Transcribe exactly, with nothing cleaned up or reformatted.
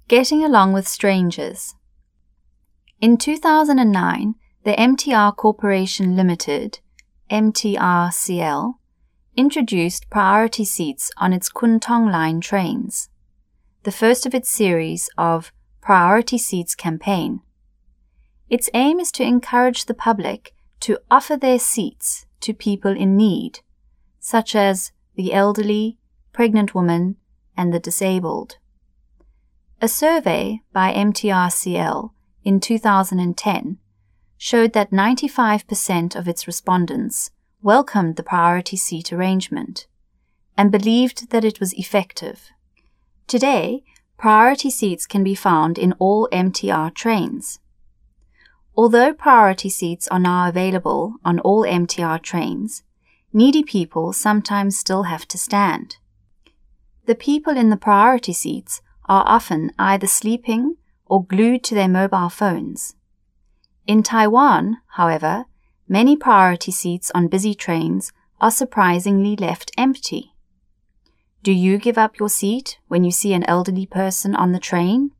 Getting along with strangers. In two thousand nine, the M T R Corporation Limited, M T R C L, introduced priority seats on its Kwun Tong Line trains, the first of its series of Priority Seats campaign. Its aim is to encourage the public to offer their seats to people in need, such as the elderly, pregnant women, and the disabled. A survey by M T R C L in two thousand ten showed that ninety-five percent of its respondents welcomed the priority seat arrangement and believed that it was effective. Today, priority seats can be found in all M T R trains. Although priority seats are now available on all M T R trains, needy people sometimes still have to stand. The people in the priority seats are often either sleeping or glued to their mobile phones. In Taiwan, however, many priority seats on busy trains are surprisingly left empty. Do you give up your seat when you see an elderly person on the train?